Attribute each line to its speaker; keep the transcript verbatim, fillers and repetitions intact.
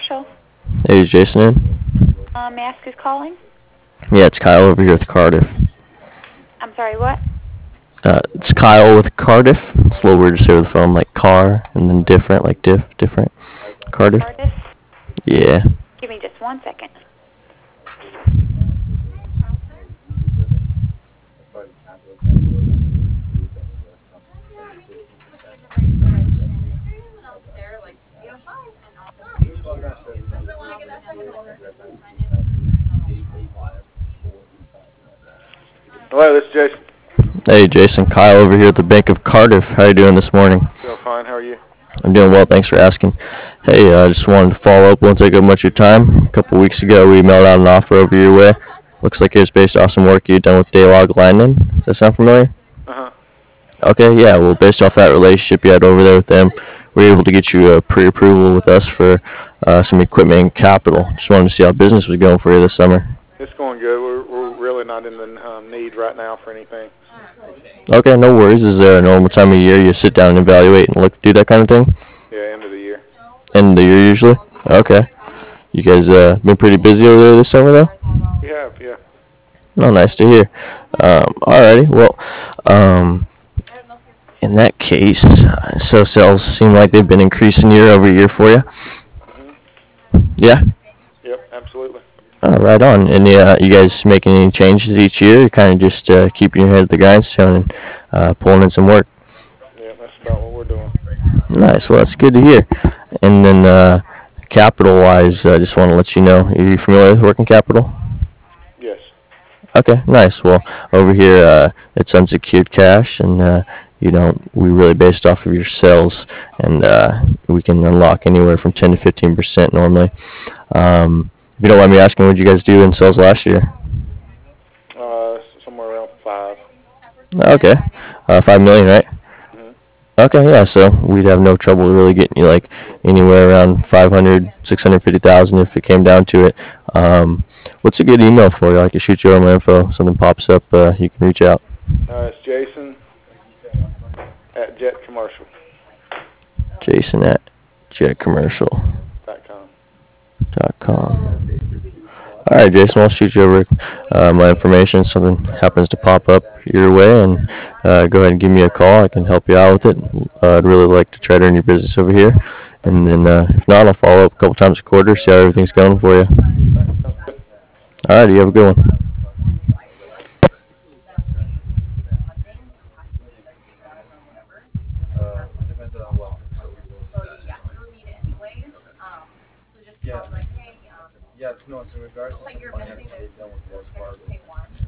Speaker 1: Commercial.
Speaker 2: Hey, is Jason in?
Speaker 1: Uh, may I ask who's calling?
Speaker 2: Yeah, it's Kyle over here with Cardiff.
Speaker 1: I'm sorry, what?
Speaker 2: Uh, it's Kyle with Cardiff. It's a little weird to say over the phone, like car, and then different, like diff, different. Cardiff?
Speaker 1: Artist?
Speaker 2: Yeah.
Speaker 1: Give me just one second.
Speaker 3: Hello, this is Jason.
Speaker 2: Hey, Jason, Kyle over here at the Bank of Cardiff. How you doing this morning?
Speaker 3: Doing fine. How are you?
Speaker 2: I'm doing well, thanks for asking. Hey, I uh, just wanted to follow up. Won't take up much of your time. A couple weeks ago, we mailed out an offer over your way. Looks like it was based off some work you'd done with Daylog Lineman. Does that sound familiar?
Speaker 3: Uh-huh.
Speaker 2: Okay, yeah, well, based off that relationship you had over there with them, we were able to get you a pre-approval with us for uh, some equipment and capital. Just wanted to see how business was going for you this summer.
Speaker 3: It's going good. We're, we're really not in the um, need right now for anything.
Speaker 2: Okay, no worries. Is there a normal time of year you sit down and evaluate and look do that kind of thing?
Speaker 3: Yeah, end of the year.
Speaker 2: End of the year usually? Okay. You guys uh, been pretty busy over there this summer, though?
Speaker 3: We have, yeah.
Speaker 2: Oh, nice to hear. Um, alrighty, well, um, in that case, uh, so sales seem like they've been increasing year over year for you?
Speaker 3: hmm
Speaker 2: Yeah?
Speaker 3: Yep, absolutely.
Speaker 2: Oh, right on. And uh, you guys making any changes each year? Or kind of just uh, keeping your head at the grindstone and uh, pulling in some work?
Speaker 3: Yeah, that's about what we're doing.
Speaker 2: Nice. Well, that's good to hear. And then uh, capital-wise, I uh, just want to let you know, are you familiar with working capital?
Speaker 3: Yes.
Speaker 2: Okay, nice. Well, over here, uh, it's unsecured cash, and uh, you know we really based off of your sales, and uh, we can unlock anywhere from ten to fifteen percent normally. Um, if you don't mind me asking, what did you guys do in sales last year?
Speaker 3: Uh, somewhere around five.
Speaker 2: Okay, uh, five million, right?
Speaker 3: hmm
Speaker 2: Okay, yeah. So we'd have no trouble really getting you like anywhere around five hundred, six hundred fifty thousand if it came down to it. Um, what's a good email for you? I can shoot you over my info. Something pops up, uh, you can reach out.
Speaker 3: Uh, it's Jason at Jet Commercial
Speaker 2: Jason at jetcommercial
Speaker 3: dot com.
Speaker 2: dot com. All right, Jason, I'll shoot you over uh, my information. If something happens to pop up your way, and uh, go ahead and give me a call. I can help you out with it. Uh, I'd really like to try to earn your business over here. And then uh, if not, I'll follow up a couple times a quarter, see how everything's going for you.
Speaker 3: All right, sounds good.
Speaker 2: All right, you have a good one.
Speaker 4: Yeah, no, it's in regards to some financing they've done with Wells Fargo.